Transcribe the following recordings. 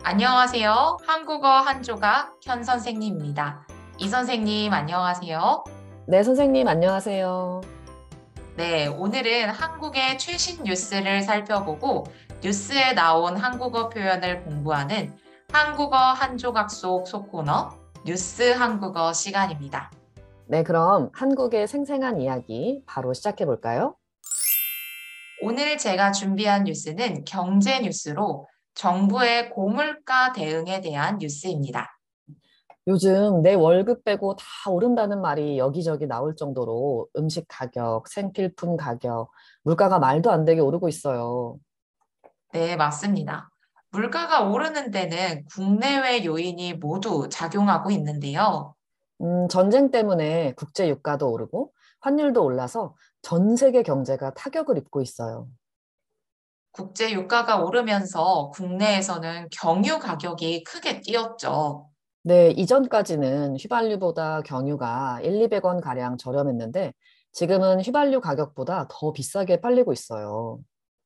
안녕하세요. 한국어 한 조각 현 선생님입니다. 이 선생님, 안녕하세요. 네, 선생님, 안녕하세요. 네, 오늘은 한국의 최신 뉴스를 살펴보고 뉴스에 나온 한국어 표현을 공부하는 한국어 한 조각 속 소코너 뉴스 한국어 시간입니다. 네, 그럼 한국의 생생한 이야기 바로 시작해 볼까요? 오늘 제가 준비한 뉴스는 경제 뉴스로 정부의 고물가 대응에 대한 뉴스입니다. 요즘 내 월급 빼고 다 오른다는 말이 여기저기 나올 정도로 음식 가격, 생필품 가격, 물가가 말도 안 되게 오르고 있어요. 네, 맞습니다. 물가가 오르는 데는 국내외 요인이 모두 작용하고 있는데요. 전쟁 때문에 국제 유가도 오르고 환율도 올라서 전 세계 경제가 타격을 입고 있어요. 국제 유가가 오르면서 국내에서는 경유 가격이 크게 뛰었죠. 네, 이전까지는 휘발유보다 경유가 1, 200원 가량 저렴했는데 지금은 휘발유 가격보다 더 비싸게 팔리고 있어요.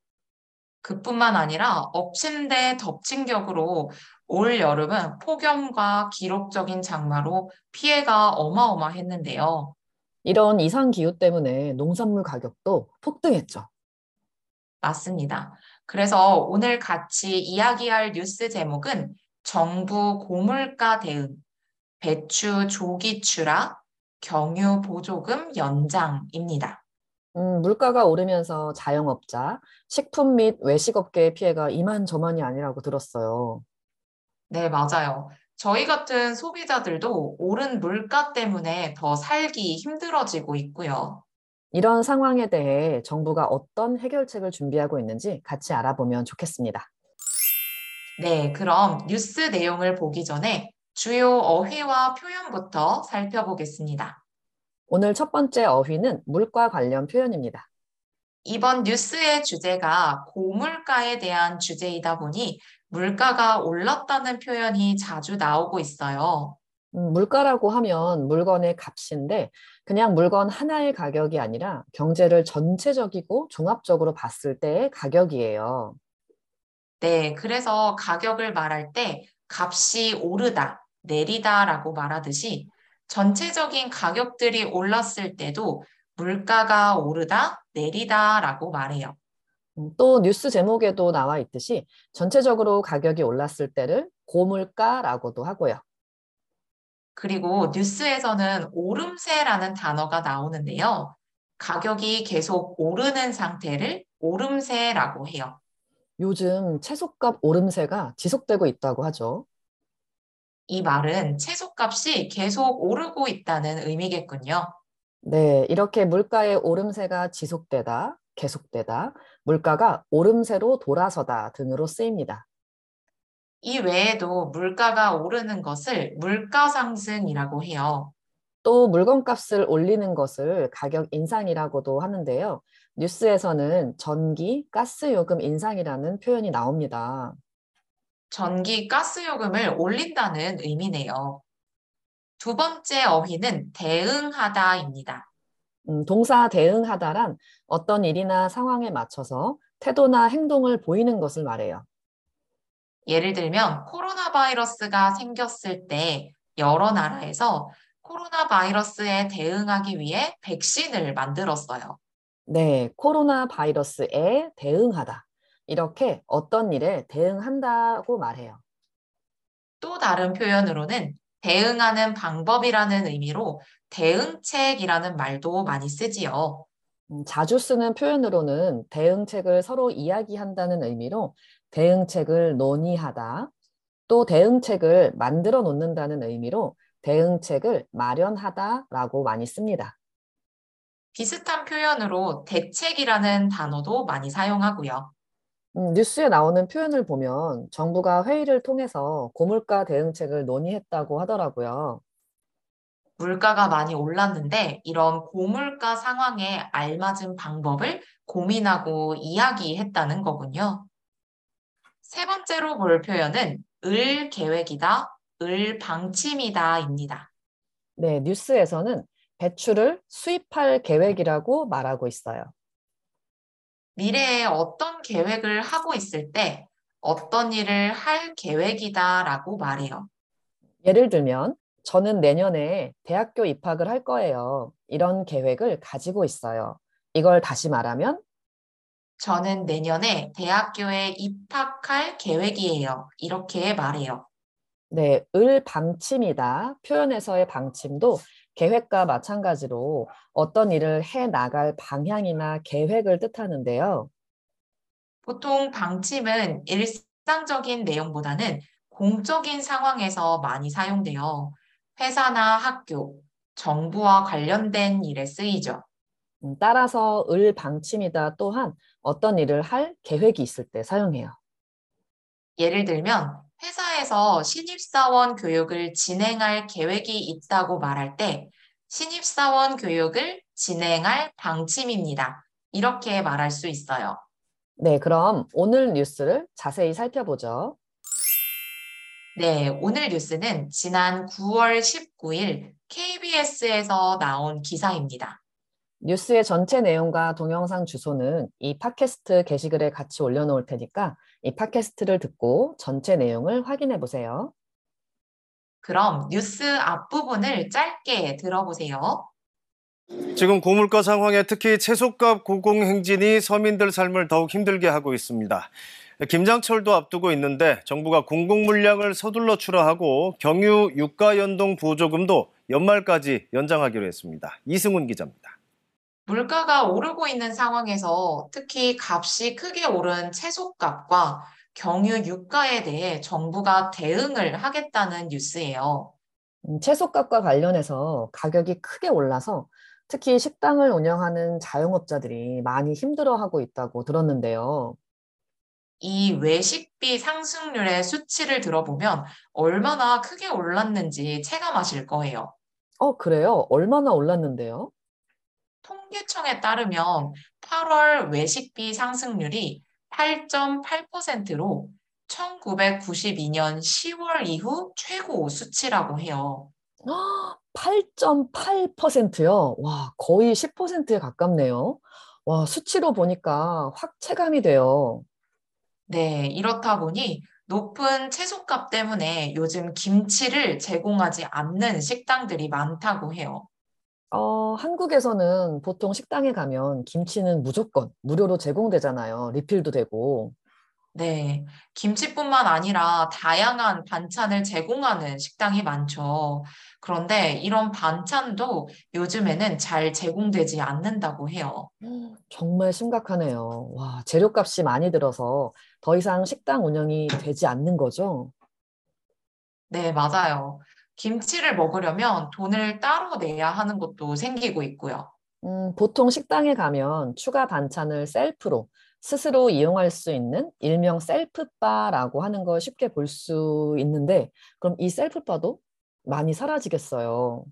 그뿐만 아니라 엎친데 덮친 격으로 올 여름은 폭염과 기록적인 장마로 피해가 어마어마했는데요. 이런 이상 기후 때문에 농산물 가격도 폭등했죠. 맞습니다. 그래서 오늘 같이 이야기할 뉴스 제목은 정부 고물가 대응, 배추 조기 출하, 경유 보조금 연장입니다. 물가가 오르면서 자영업자, 식품 및 외식업계의 피해가 이만저만이 아니라고 들었어요. 네, 맞아요. 저희 같은 소비자들도 오른 물가 때문에 더 살기 힘들어지고 있고요. 이런 상황에 대해 정부가 어떤 해결책을 준비하고 있는지 같이 알아보면 좋겠습니다. 네, 그럼 뉴스 내용을 보기 전에 주요 어휘와 표현부터 살펴보겠습니다. 오늘 첫 번째 어휘는 물가 관련 표현입니다. 이번 뉴스의 주제가 고물가에 대한 주제이다 보니 물가가 올랐다는 표현이 자주 나오고 있어요. 물가라고 하면 물건의 값인데 그냥 물건 하나의 가격이 아니라 경제를 전체적이고 종합적으로 봤을 때의 가격이에요. 네, 그래서 가격을 말할 때 값이 오르다, 내리다라고 말하듯이 전체적인 가격들이 올랐을 때도 물가가 오르다, 내리다라고 말해요. 또 뉴스 제목에도 나와 있듯이 전체적으로 가격이 올랐을 때를 고물가라고도 하고요. 그리고 뉴스에서는 오름세라는 단어가 나오는데요. 가격이 계속 오르는 상태를 오름세라고 해요. 요즘 채소값 오름세가 지속되고 있다고 하죠. 이 말은 채소값이 계속 오르고 있다는 의미겠군요. 네, 이렇게 물가의 오름세가 지속되다, 계속되다, 물가가 오름세로 돌아서다 등으로 쓰입니다. 이 외에도 물가가 오르는 것을 물가 상승이라고 해요. 또 물건값을 올리는 것을 가격 인상이라고도 하는데요. 뉴스에서는 전기, 가스 요금 인상이라는 표현이 나옵니다. 전기, 가스 요금을 올린다는 의미네요. 두 번째 어휘는 대응하다입니다. 동사 대응하다란 어떤 일이나 상황에 맞춰서 태도나 행동을 보이는 것을 말해요. 예를 들면 코로나 바이러스가 생겼을 때 여러 나라에서 코로나 바이러스에 대응하기 위해 백신을 만들었어요. 네, 코로나 바이러스에 대응하다. 이렇게 어떤 일에 대응한다고 말해요. 또 다른 표현으로는 대응하는 방법이라는 의미로 대응책이라는 말도 많이 쓰지요. 자주 쓰는 표현으로는 대응책을 서로 이야기한다는 의미로 대응책을 논의하다, 또 대응책을 만들어 놓는다는 의미로 대응책을 마련하다라고 많이 씁니다. 비슷한 표현으로 대책이라는 단어도 많이 사용하고요. 뉴스에 나오는 표현을 보면 정부가 회의를 통해서 고물가 대응책을 논의했다고 하더라고요. 물가가 많이 올랐는데 이런 고물가 상황에 알맞은 방법을 고민하고 이야기했다는 거군요. 세 번째로 볼 표현은 을 계획이다, 을 방침이다입니다. 네, 뉴스에서는 배추를 수입할 계획이라고 말하고 있어요. 미래에 어떤 계획을 하고 있을 때 어떤 일을 할 계획이다라고 말해요. 예를 들면, 저는 내년에 대학교 입학을 할 거예요. 이런 계획을 가지고 있어요. 이걸 다시 말하면, 저는 내년에 대학교에 입학할 계획이에요. 이렇게 말해요. 네, 을 방침이다. 표현에서의 방침도 계획과 마찬가지로 어떤 일을 해 나갈 방향이나 계획을 뜻하는데요. 보통 방침은 일상적인 내용보다는 공적인 상황에서 많이 사용돼요. 회사나 학교, 정부와 관련된 일에 쓰이죠. 따라서 을 방침이다 또한 어떤 일을 할 계획이 있을 때 사용해요. 예를 들면 회사에서 신입사원 교육을 진행할 계획이 있다고 말할 때 신입사원 교육을 진행할 방침입니다. 이렇게 말할 수 있어요. 네, 그럼 오늘 뉴스를 자세히 살펴보죠. 네, 오늘 뉴스는 지난 9월 19일 KBS에서 나온 기사입니다. 뉴스의 전체 내용과 동영상 주소는 이 팟캐스트 게시글에 같이 올려놓을 테니까 이 팟캐스트를 듣고 전체 내용을 확인해 보세요. 그럼 뉴스 앞부분을 짧게 들어보세요. 지금 고물가 상황에 특히 채소값 고공행진이 서민들 삶을 더욱 힘들게 하고 있습니다. 김장철도 앞두고 있는데 정부가 공공물량을 서둘러 출하하고 경유 유가 연동 보조금도 연말까지 연장하기로 했습니다. 이승훈 기자입니다. 물가가 오르고 있는 상황에서 특히 값이 크게 오른 채소값과 경유 유가에 대해 정부가 대응을 하겠다는 뉴스예요. 채소값과 관련해서 가격이 크게 올라서 특히 식당을 운영하는 자영업자들이 많이 힘들어하고 있다고 들었는데요. 이 외식비 상승률의 수치를 들어보면 얼마나 크게 올랐는지 체감하실 거예요. 그래요? 얼마나 올랐는데요? 통계청에 따르면 8월 외식비 상승률이 8.8%로 1992년 10월 이후 최고 수치라고 해요. 8.8%요? 와, 거의 10%에 가깝네요. 와, 수치로 보니까 확 체감이 돼요. 네, 이렇다 보니 높은 채소값 때문에 요즘 김치를 제공하지 않는 식당들이 많다고 해요. 한국에서는 보통 식당에 가면 김치는 무조건 무료로 제공되잖아요. 리필도 되고. 네, 김치뿐만 아니라 다양한 반찬을 제공하는 식당이 많죠. 그런데 이런 반찬도 요즘에는 잘 제공되지 않는다고 해요. 정말 심각하네요. 와, 재료값이 많이 들어서 더 이상 식당 운영이 되지 않는 거죠? 네, 맞아요. 김치를 먹으려면 돈을 따로 내야 하는 것도 생기고 있고요. 보통 식당에 가면 추가 반찬을 셀프로 스스로 이용할 수 있는 일명 셀프바라고 하는 걸 쉽게 볼 수 있는데, 그럼 이 셀프바도 많이 사라지겠어요.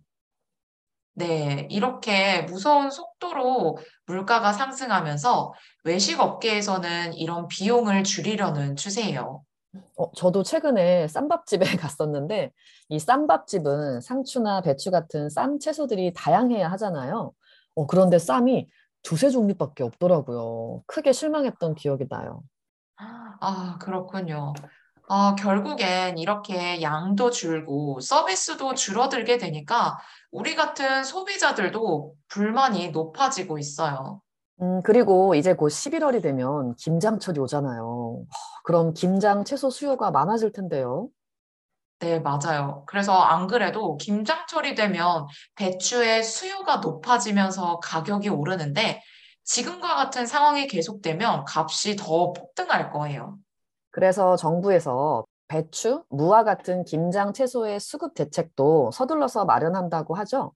네, 이렇게 무서운 속도로 물가가 상승하면서 외식 업계에서는 이런 비용을 줄이려는 추세예요. 저도 최근에 쌈밥집에 갔었는데, 이 쌈밥집은 상추나 배추 같은 쌈 채소들이 다양해야 하잖아요. 그런데 쌈이 두세 종류밖에 없더라고요. 크게 실망했던 기억이 나요. 아, 그렇군요. 아, 결국엔 이렇게 양도 줄고 서비스도 줄어들게 되니까 우리 같은 소비자들도 불만이 높아지고 있어요. 그리고 이제 곧 11월이 되면 김장철이 오잖아요. 그럼 김장 채소 수요가 많아질 텐데요. 네, 맞아요. 그래서 안 그래도 김장철이 되면 배추의 수요가 높아지면서 가격이 오르는데 지금과 같은 상황이 계속되면 값이 더 폭등할 거예요. 그래서 정부에서 배추, 무와 같은 김장 채소의 수급 대책도 서둘러서 마련한다고 하죠.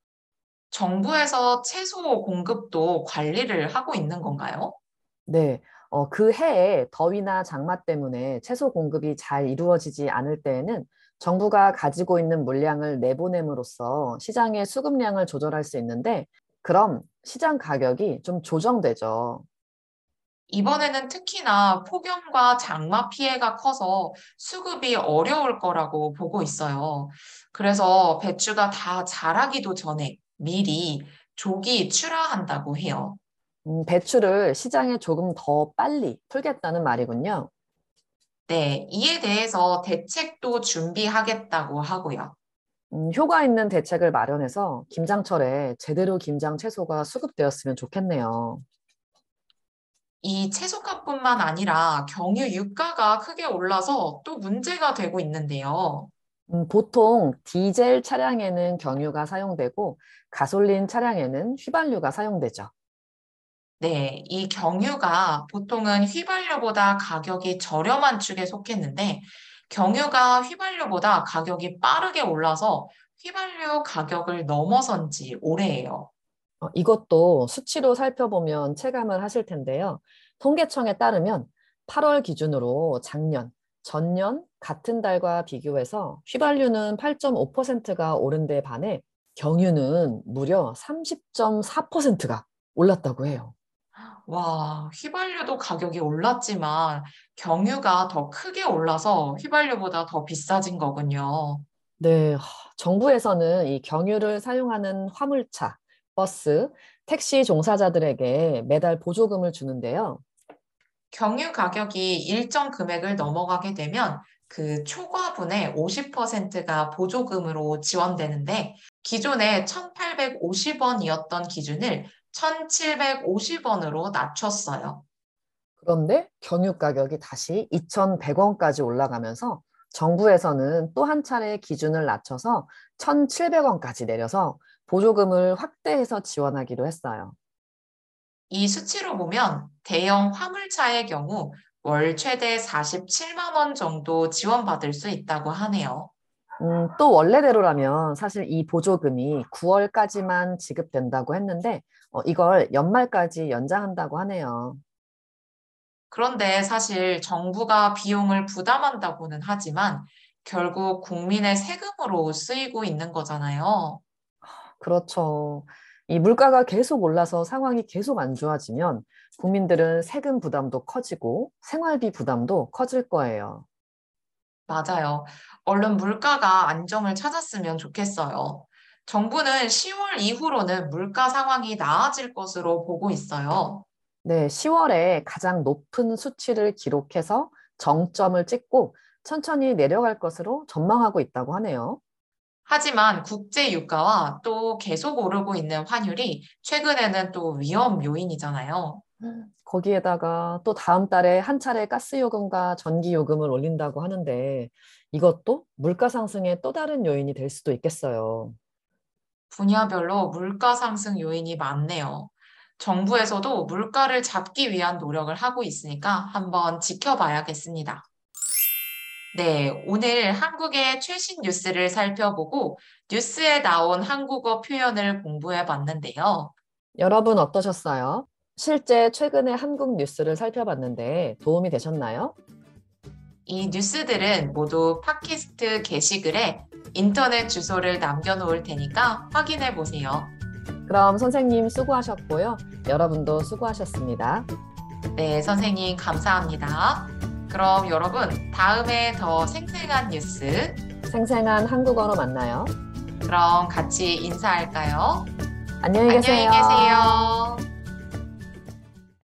정부에서 채소 공급도 관리를 하고 있는 건가요? 네, 그 해에 더위나 장마 때문에 채소 공급이 잘 이루어지지 않을 때에는 정부가 가지고 있는 물량을 내보냄으로써 시장의 수급량을 조절할 수 있는데, 그럼 시장 가격이 좀 조정되죠. 이번에는 특히나 폭염과 장마 피해가 커서 수급이 어려울 거라고 보고 있어요. 그래서 배추가 다 자라기도 전에 미리 조기 출하한다고 해요. 배추를 시장에 조금 더 빨리 풀겠다는 말이군요. 네, 이에 대해서 대책도 준비하겠다고 하고요. 효과 있는 대책을 마련해서 김장철에 제대로 김장 채소가 수급되었으면 좋겠네요. 이 채소값뿐만 아니라 경유 유가가 크게 올라서 또 문제가 되고 있는데요. 보통 디젤 차량에는 경유가 사용되고 가솔린 차량에는 휘발유가 사용되죠. 네, 이 경유가 보통은 휘발유보다 가격이 저렴한 축에 속했는데 경유가 휘발유보다 가격이 빠르게 올라서 휘발유 가격을 넘어선 지 오래예요. 이것도 수치로 살펴보면 체감을 하실 텐데요. 통계청에 따르면 8월 기준으로 작년, 전년 같은 달과 비교해서 휘발유는 8.5%가 오른 데 반해 경유는 무려 30.4%가 올랐다고 해요. 와, 휘발유도 가격이 올랐지만 경유가 더 크게 올라서 휘발유보다 더 비싸진 거군요. 네, 정부에서는 이 경유를 사용하는 화물차, 버스, 택시 종사자들에게 매달 보조금을 주는데요. 경유 가격이 일정 금액을 넘어가게 되면 그 초과분의 50%가 보조금으로 지원되는데 기존에 1,850원이었던 기준을 1,750원으로 낮췄어요. 그런데 경유 가격이 다시 2,100원까지 올라가면서 정부에서는 또 한 차례 기준을 낮춰서 1,700원까지 내려서 보조금을 확대해서 지원하기로 했어요. 이 수치로 보면 대형 화물차의 경우 월 최대 47만 원 정도 지원받을 수 있다고 하네요. 또 원래대로라면 사실 이 보조금이 9월까지만 지급된다고 했는데 이걸 연말까지 연장한다고 하네요. 그런데 사실 정부가 비용을 부담한다고는 하지만 결국 국민의 세금으로 쓰이고 있는 거잖아요. 그렇죠. 이 물가가 계속 올라서 상황이 계속 안 좋아지면 국민들은 세금 부담도 커지고 생활비 부담도 커질 거예요. 맞아요. 얼른 물가가 안정을 찾았으면 좋겠어요. 정부는 10월 이후로는 물가 상황이 나아질 것으로 보고 있어요. 네, 10월에 가장 높은 수치를 기록해서 정점을 찍고 천천히 내려갈 것으로 전망하고 있다고 하네요. 하지만 국제 유가와 또 계속 오르고 있는 환율이 최근에는 또 위험 요인이잖아요. 거기에다가 또 다음 달에 한 차례 가스 요금과 전기 요금을 올린다고 하는데 이것도 물가 상승의 또 다른 요인이 될 수도 있겠어요. 분야별로 물가 상승 요인이 많네요. 정부에서도 물가를 잡기 위한 노력을 하고 있으니까 한번 지켜봐야겠습니다. 네, 오늘 한국의 최신 뉴스를 살펴보고 뉴스에 나온 한국어 표현을 공부해 봤는데요. 여러분 어떠셨어요? 실제 최근에 한국 뉴스를 살펴봤는데 도움이 되셨나요? 이 뉴스들은 모두 팟캐스트 게시글에 인터넷 주소를 남겨놓을 테니까 확인해 보세요. 그럼 선생님 수고하셨고요. 여러분도 수고하셨습니다. 네, 선생님 감사합니다. 그럼 여러분 다음에 더 생생한 뉴스 생생한 한국어로 만나요. 그럼 같이 인사할까요? 안녕히 계세요. 안녕히 계세요.